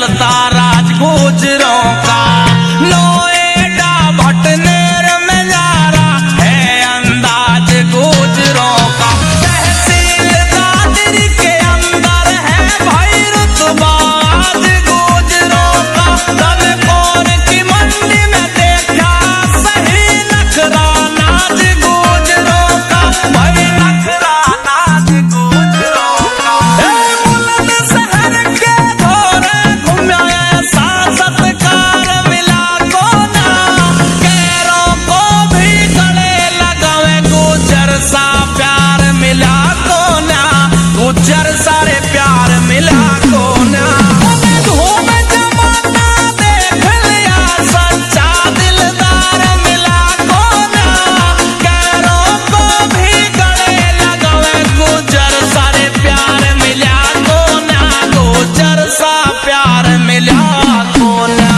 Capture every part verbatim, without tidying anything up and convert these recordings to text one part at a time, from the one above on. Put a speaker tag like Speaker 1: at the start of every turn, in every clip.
Speaker 1: चलता राज गुजरों का। नोएडा भटनेर में यारा है अंदाज गुजरों का। तहसील दादरी के अंदर है भाई रुतबा आज गुजरों का। दलकोर की मंडी में देखा सही नखरा नाच गुजरों का। भाई नखरा नाच गुजरों का। बुलंदशहर के धोरे घुमाए सा सत्कार मिला कोना। कैरों को भी गले लगावे गुजर सा प्यार मिला कोना। गुजर सारे प्यार मिला कोना। धूम जमाना देख लिया सच्चा दिलदार मिला कोना। कैरों को भी गले लगावे गुजर सारे प्यार मिला कोना। गुजर सा प्यार मिला कोना।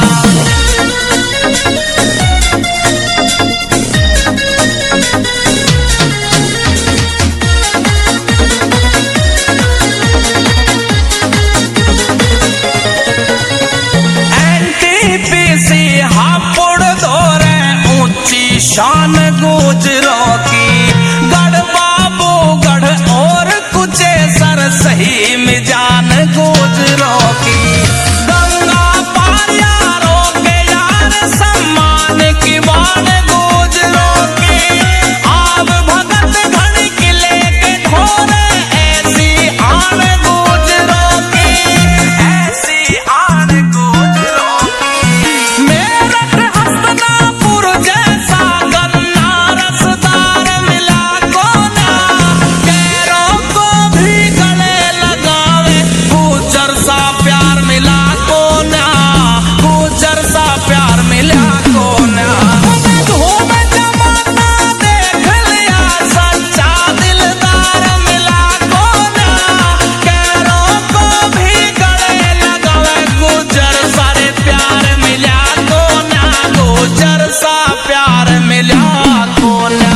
Speaker 1: एनटीपीसी हापुड़ दौरे ऊंची शान गुजरों की। गढ़ बाबूगढ़ और कुचे सर सही मिजान गुजरों की। गंगा पार यारों के यार सम्मान की बाण गुजरों की। आब भगत घड़ किले के ढोरे ऐसी आन गुजरों की। ऐसी आन गुजरों की। मेरठ हस्तिनापुर जैसा गन्ना रसदार मिला कोना। कैरों को भी गले लगावे गुजर सा प्यार मिला कोना। गुजर सा प्यार मिला कोना। धूम जमाना देख लिया सच्चा दिलदार मिला कोना। कैरों को भी गले लगावे गुजर सारे प्यार मिला कोना। गुजर सा प्यार मिला कोना।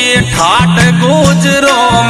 Speaker 1: ठाट गुजरो